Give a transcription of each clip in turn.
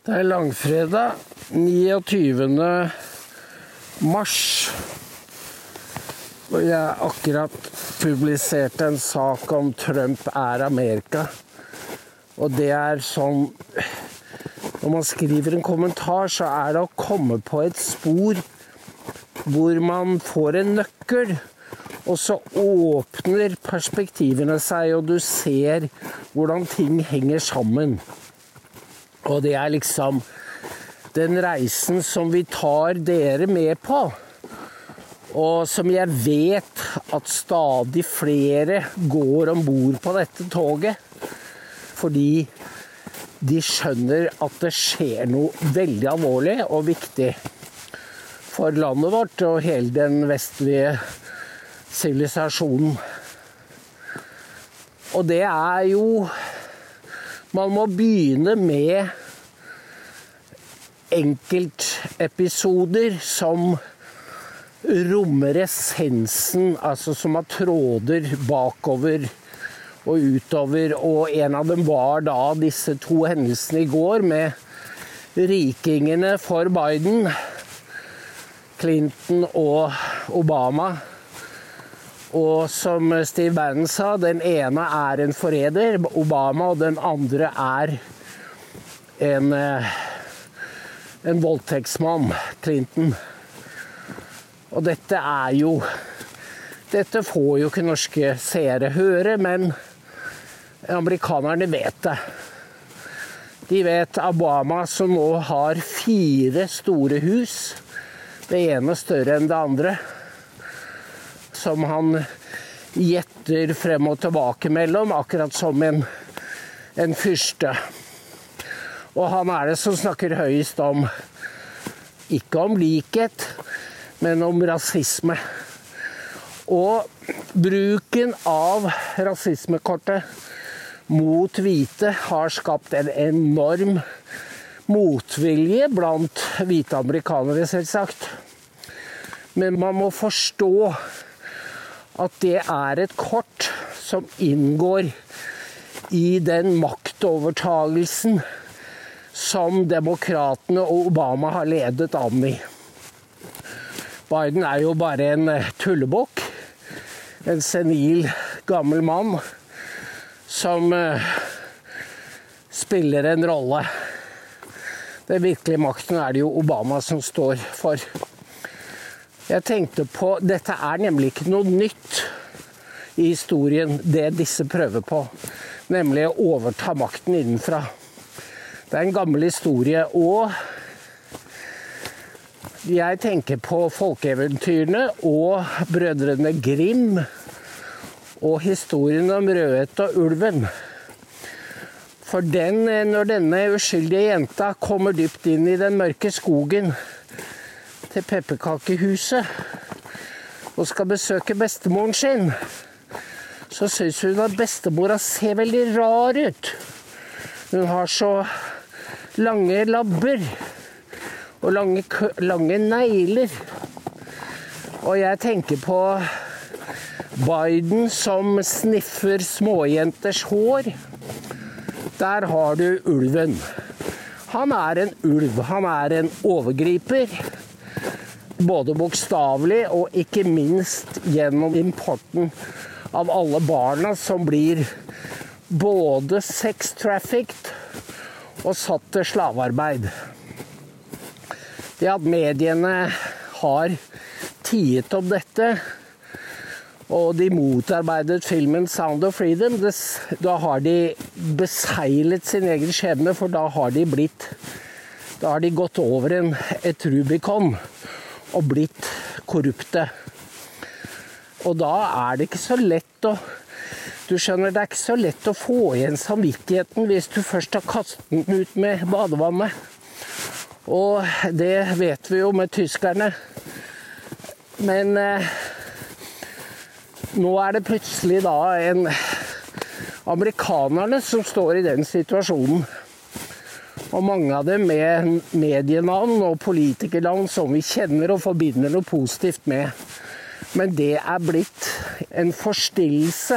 Det er langfredag 29. mars, og jeg akkurat publiserte en sak om Trump er Amerika. Og det er sånn, når man skriver en kommentar, så er det å komme på et spor hvor man får en nøkkel, og så åpner perspektivene seg, og du ser hvordan ting henger sammen. Og det er liksom den reisen som vi tar dere med på, og som jeg vet at stadig flere går ombord på dette toget, fordi de skjønner at det skjer noe veldig alvorlig og viktig for landet vårt og hele den vestlige sivilisasjonen. Og det er jo, man må begynne med enkeltepisoder som rommer essensen, altså som har tråder bakover og utover, og en av dem var da disse to hendelsene i går med rikingene for Biden, Clinton og Obama. Og som Steve Bannon sa, den ene er en forræder, Obama, og den andre er en voldtektsmann, Clinton. Og dette får jo ikke norske seere høre, men amerikanerne vet det. De vet Obama som nå har 4 store hus, det ene større enn det andre, som han gjetter frem og tilbake mellom, akkurat som en fyrste. Og han er det som snakker høyest om, ikke om likhet, men om rasisme. Og bruken av rasismekortet mot hvite har skapt en enorm motvilje blant hvite amerikanere, selvsagt. Men man må forstå at det er et kort som inngår i den maktovertagelsen som demokratene og Obama har ledet an i. Biden er jo bare en tullebukk, en senil gammel mann som spiller en rolle. Den virkelige makten er det jo Obama som står for. Jeg tenkte på, dette er nemlig ikke noe nytt i historien, det disse prøver på, nemlig å overta makten innenfra. Det er en gammel historie, og jeg tenker på folkeeventyrene og brødrene Grimm og historien om Rødhette og ulven. For når denne uskyldige jenta kommer dypt inn i den mørke skogen til pepperkakehuset og skal besøke bestemoren sin, så synes hun at bestemora ser veldig rar ut. Hun har så lange labber og lange negler. Og jeg tenker på Biden som sniffer småjenters hår. Der har du ulven. Han er en ulv, han er en overgriper. Både bokstavelig og ikke minst gjennom importen av alle barna som blir både sex-trafficked og satt til slavearbeid. Det at mediene har tiet om dette, og de motarbeidet filmen Sound of Freedom, da har de beseglet sin egen skjebne, for da har de gått over et Rubicon og blitt korrupte. Og da er det ikke så lett du skjønner, det er ikke så lett å få igjen samvittigheten hvis du først har kastet den ut med badevannet. Og det vet vi jo med tyskerne. Men nå er det plutselig da amerikanerne som står i den situasjonen. Og mange av dem med medienavn og politikernavn som vi kjenner og forbinder noe positivt med. Men det er blitt en forstillelse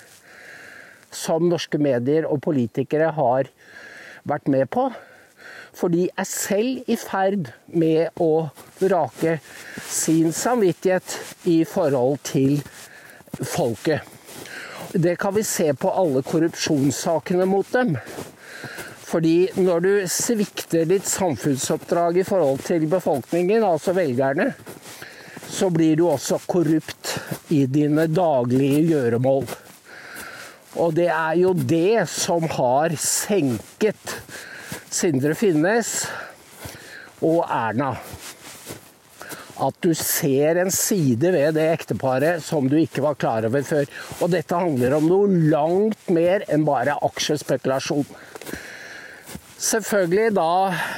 som norske medier og politikere har vært med på, For de selv i ferd med å vrake sin samvittighet i forhold til folket. Det kan vi se på alle korrupsjonssakene mot dem. Fordi når du svikter ditt samfunnsoppdrag i forhold til befolkningen, altså velgerne, så blir du også korrupt i dine daglige gjøremål. Og det jo det som har senket Sindre Finnes og Erna. At du ser en side ved det ekteparet som du ikke var klar over før. Og dette handler om noe langt mer enn bare aksjespekulasjon. Selvfølgelig da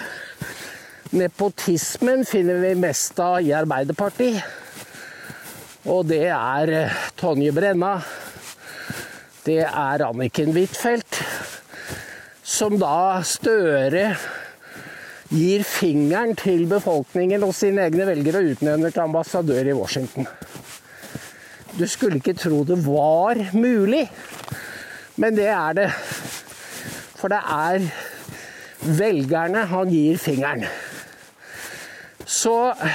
nepotismen finner vi mest av i Arbeiderpartiet. Og det Tonje Brenna, det Anniken Huitfeldt, som da Støre gir fingeren til befolkningen og sine egne velgere og utnevner til ambassadør i Washington. Du skulle ikke tro det var mulig, men det det. For det velgerne han gir fingeren. Så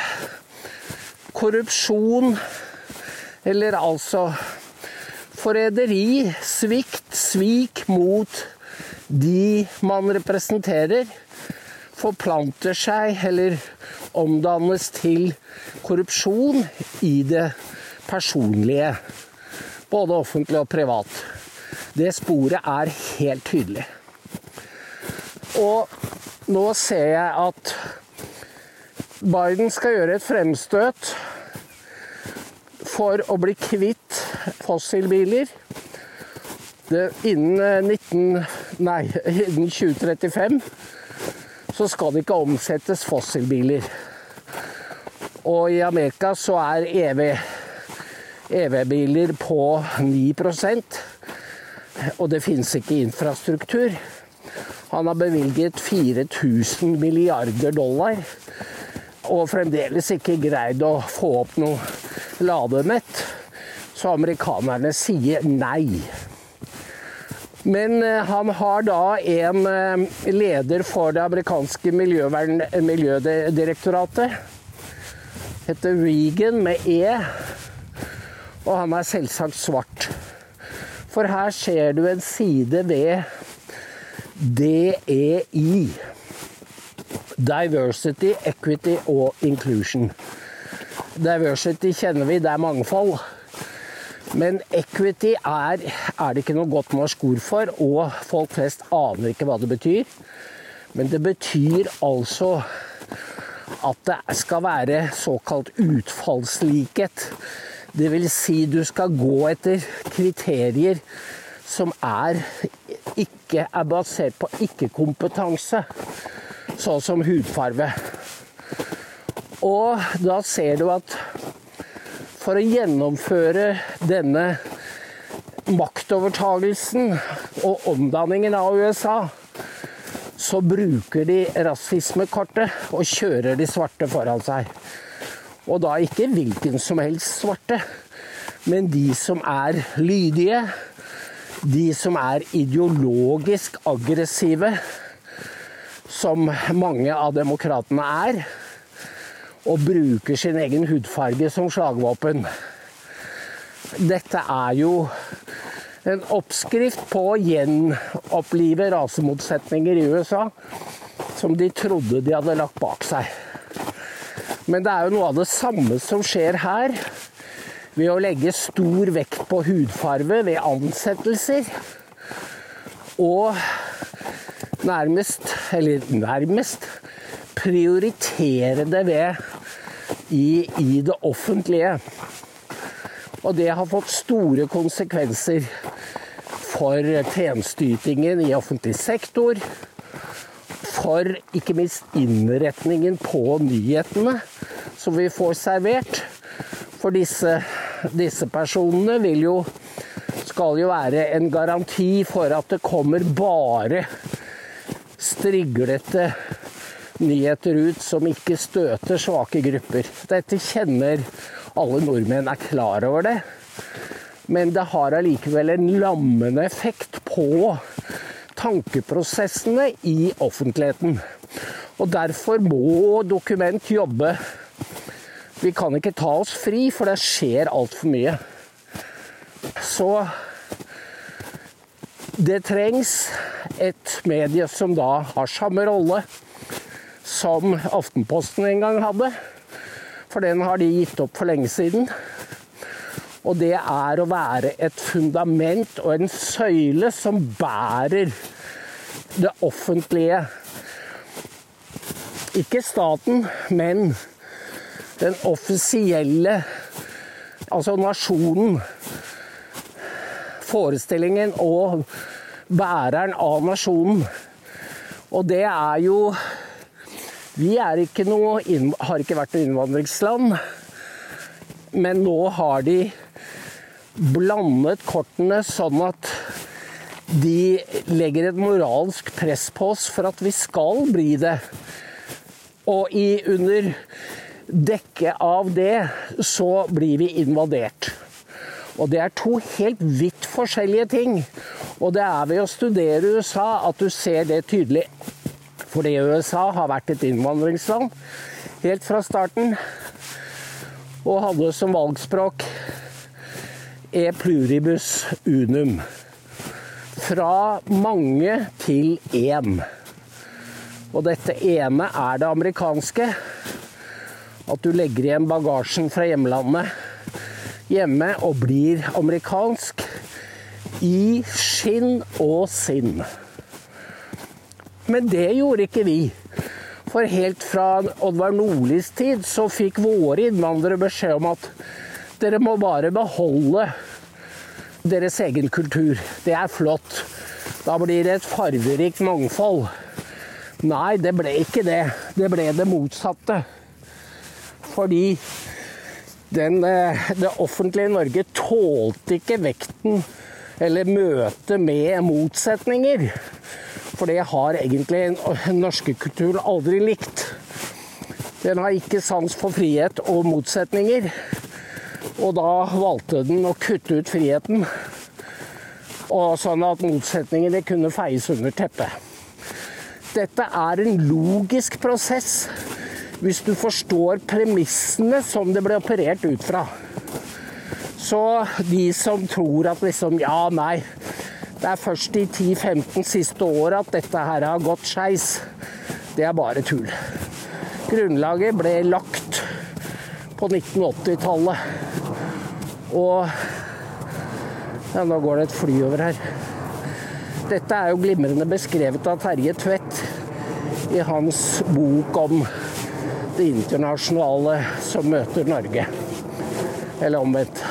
korrupsjon, eller altså forræderi, svik mot de man representerer, forplanter seg eller omdannes til korrupsjon i det personlige, både offentlig og privat. Det sporet helt tydelig. Og nå ser jeg at Biden skal gjøre et fremstøt for å bli kvitt fossilbiler. Innen 2035 så skal det ikke omsettes fossilbiler. Og i Amerika så EV-biler på 9%, og det finnes ikke infrastruktur. Han har bevilget 4.000 milliarder dollar, og fremdeles ikke greid å få opp noe ladenett. Så amerikanerne sier nei. Men han har da en leder for det amerikanske miljødirektoratet, heter Regan med og han selvsagt svart. For her ser du en side ved DEI, Diversity, Equity og Inclusion. Diversity kjenner vi, det mangfold. Men equity det ikke noe godt norsk ord for, og folk flest aner ikke hva det betyr. Men det betyr altså at det skal være såkalt utfallslikhet. Det vil si du skal gå etter kriterier som ikke basert på ikke-kompetanse, sånn som hudfarve. Og da ser du at for å gjennomføre denne maktovertagelsen og omdanningen av USA, så bruker de rasismekortet og kjører de svarte foran seg. Og da ikke hvilken som helst svarte, men de som lydige, de som ideologisk aggressive, som mange av demokratene og bruker sin egen hudfarge som slagvåpen. Dette jo en oppskrift på å gjenopplive rasemotsetninger i USA, som de trodde de hadde lagt bak seg. Men det jo noe av det samme som skjer her, ved å legge stor vekt på hudfarve ved ansettelser, og nærmest prioritere det i det offentlige. Og det har fått store konsekvenser for tjenesteytingen i offentlig sektor, for ikke minst innretningen på nyhetene som vi får servert. For disse personene skal jo være en garanti for at det kommer bare striglete nyheter ut som ikke støter svake grupper. Dette kjenner alle nordmenn klar over det, men det har allikevel en lammende effekt på tankeprosessene i offentligheten. Og derfor må Dokument jobbe. Vi kan ikke ta oss fri, for det skjer alt for mye. Så det trengs et medie som da har samme rolle som Aftenposten en gang hadde. For den har de gitt opp for lenge siden. Og det er å være et fundament og en søyle som bærer det offentlige. Ikke staten, men den offisielle, altså nasjonen, forestillingen og bæreren av nasjonen. Og det er jo, vi har ikke vært noe innvandringsland, men nå har de blandet kortene sånn at de legger et moralsk press på oss for at vi skal bli det. Og under dekke av det så blir vi invadert. Og det er to helt vidt forskjellige ting. Og det er ved å studere USA at du ser det tydelig. Fordi USA har vært et innvandringsland helt fra starten, og hadde som valgspråk e pluribus unum. Fra mange til én. Og dette ene er det amerikanske. At du legger igjen bagasjen fra hjemlandet hjemme og blir amerikansk i skinn og sinn. Men det gjorde ikke vi. For helt fra Oddvar Nordlis tid så fikk våre innvandrere beskjed om at dere må bare beholde deres egen kultur. Det er flott. Da blir det et farverikt mangfold. Nei, det ble ikke det. Det ble det motsatte. Fordi det offentlige Norge tålte ikke vekten eller møte med motsetninger. For det har egentlig den norske kulturen aldri likt. Den har ikke sans for frihet og motsetninger. Og da valgte den å kutte ut friheten, og sånn at motsetningene kunne feies under teppet. Dette er en logisk prosess hvis du forstår premissene som det ble operert ut fra. Så de som tror at ja, nei, det er først de 10-15 siste år at dette her har gått skeis, det er bare tull. Grunnlaget ble lagt på 1980-tallet. Og ja, nå går det et fly over her. Dette er jo glimrende beskrevet av Terje Tvedt i hans bok om det internasjonale som møter Norge. Eller omvendt.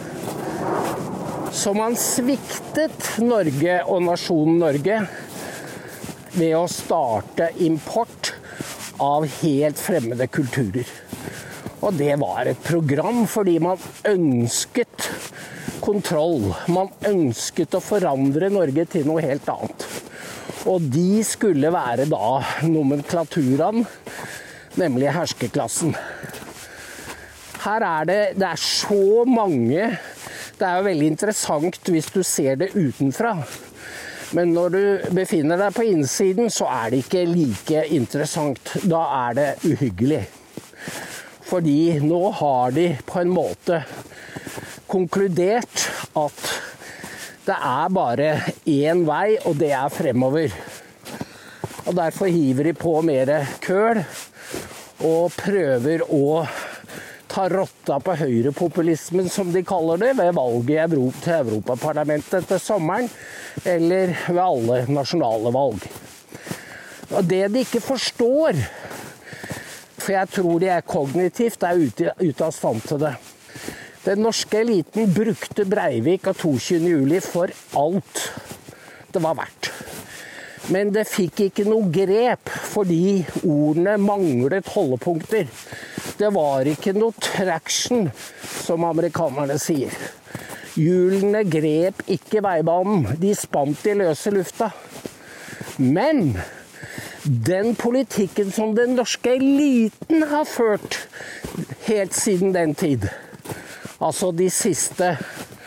Så man sviktet Norge og nasjonen Norge ved å starte import av helt fremmede kulturer. Og det var et program fordi man ønsket kontroll. Man ønsket å forandre Norge til noe helt annet. Og de skulle være da nomenklaturen, nemlig herskerklassen. Her er det er så mange. Det er jo veldig interessant hvis du ser det utenfra. Men når du befinner deg på innsiden, så er det ikke like interessant. Da er det uhyggelig. Fordi nå har de på en måte konkludert at det er bare én vei, og det er fremover. Og derfor hiver de på mer køl og prøver å ta rotta på høyrepopulismen, som de kaller det, ved valget til Europaparlamentet til sommeren, eller ved alle nasjonale valg. Og det de ikke forstår, for jeg tror de er kognitivt ute av stand til det. Den norske eliten brukte Breivik og 22. juli for alt det var verdt. Men det fikk ikke noe grep, fordi ordene manglet holdepunkter. Det var ikke noe traction, som amerikanerne sier. Hjulene grep ikke veibanen, de spant i løse lufta. Men den politikken som den norske eliten har ført helt siden den tid, altså de siste,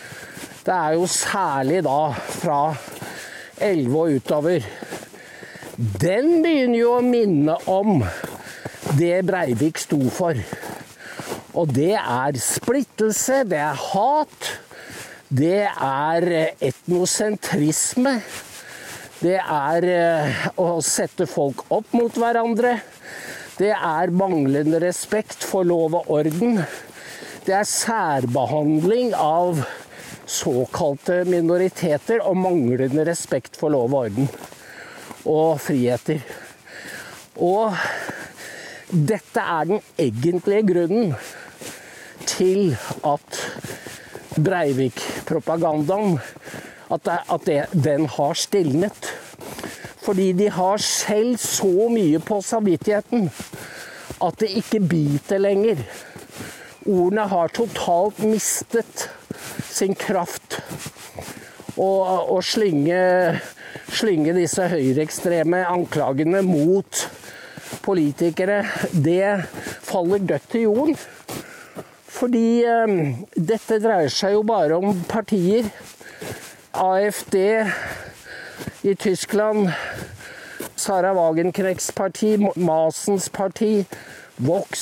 det er jo særlig da fra 11 og utover, den begynner jo å minne om det Breivik sto for. Og det splittelse, det hat, det etnosentrisme, det å sette folk opp mot hverandre, det manglende respekt for lov og orden, det særbehandling av såkalte minoriteter og manglende respekt for lov og orden og friheter. Og dette den egentlige grunnen til at Breivik-propagandaen, den har stilnet. Fordi de har selv så mye på samvittigheten at det ikke biter lenger. Ordene har totalt mistet sin kraft. Og slynge disse høyreekstreme anklagene mot politikere, det faller dødt til jorden. Fordi dette dreier seg jo bare om partier. AfD i Tyskland, Sarah Wagenknecks parti, Masens parti, Vox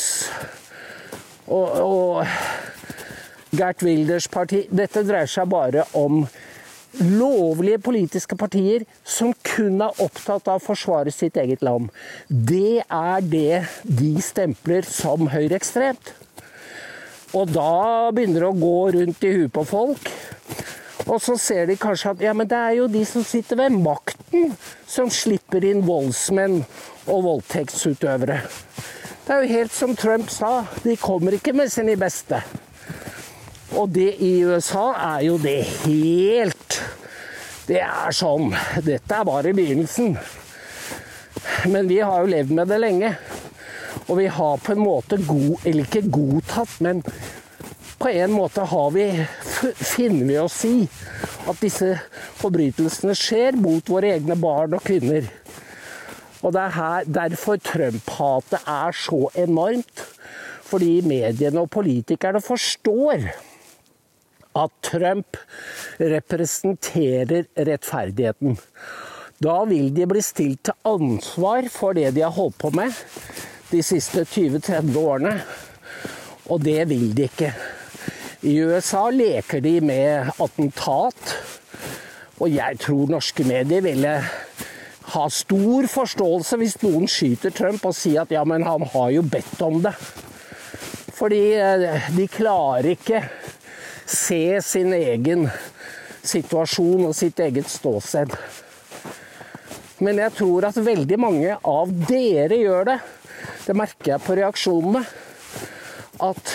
og Gert Wilders parti. Dette dreier seg bare om lovlige politiske partier som kun opptatt av å forsvare sitt eget land. Det det de stempler som høyreekstremt. Og da begynner det å gå rundt i huet på folk. Og så ser de kanskje at ja, men det jo de som sitter ved makten som slipper inn voldsmenn og voldtektsutøvere. Det jo helt som Trump sa, de kommer ikke med sine beste. Og det i USA jo det helt... Det sånn, dette bare begynnelsen. Men vi har jo levd med det lenge. Og vi har på en måte eller ikke godtatt, men på en måte finner vi oss i at disse forbrytelsene skjer mot våre egne barn og kvinner. Og det derfor Trump-hatet så enormt. Fordi mediene og politikerne forstår at Trump representerer rettferdigheten. Da vil de bli stilt til ansvar for det de har holdt på med de siste 20-30 årene. Og det vil de ikke. I USA leker de med attentat, og jeg tror norske medier ville ha stor forståelse hvis noen skyter Trump og sier at ja, men han har jo bedt om det. Fordi de klarer ikke se sin egen situasjon og sitt eget ståsted. Men jeg tror at veldig mange av dere gjør det. Det merker jeg på reaksjonene. At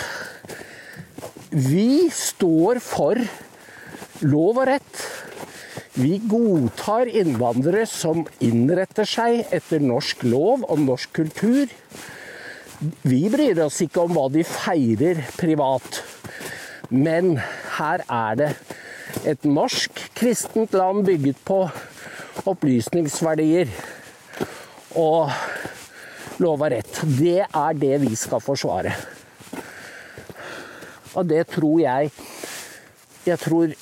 vi står for lov og rett. Vi godtar innvandrere som innretter seg etter norsk lov og norsk kultur. Vi bryr oss ikke om hva de feirer privat. Men her det et norsk kristent land bygget på opplysningsverdier og lov og rett. Det det vi skal forsvare. Og det tror jeg tror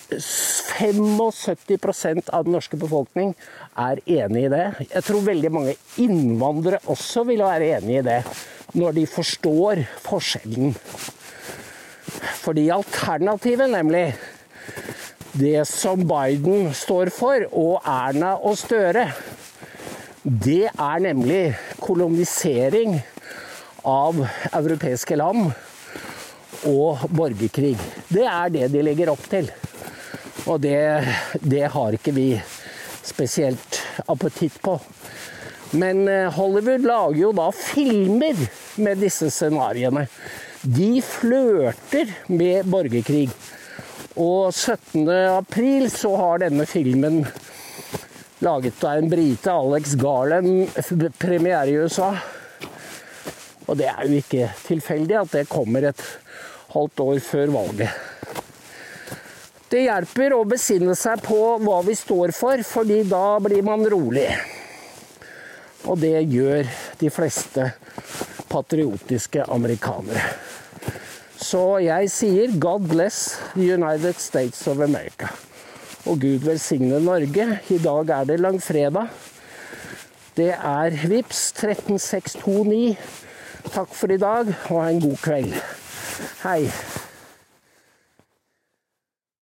75% av den norske befolkning enig i det. Jeg tror veldig mange innvandrere også vil være enig i det, når de forstår forskjellen. Fordi alternativet, nemlig det som Biden står for, og Erna og Støre, det nemlig kolonisering av europeiske land og borgerkrig. Det det de legger opp til. Og det har ikke vi spesielt appetitt på. Men Hollywood lager jo da filmer med disse scenariene. De flørter med borgerkrig. Og 17. april så har denne filmen laget av en brite, Alex Garland, premiere i USA. Og det jo ikke tilfeldig at det kommer et halvt år før valget. Det hjelper å besinne seg på hva vi står for, fordi da blir man rolig. Og det gjør de fleste patriotiske amerikanere. Så jeg sier God bless the United States of America. Og Gud velsigne Norge. I dag det langfredag. Det er Vipps 13629. Takk for i dag, og ha en god kveld. Hei.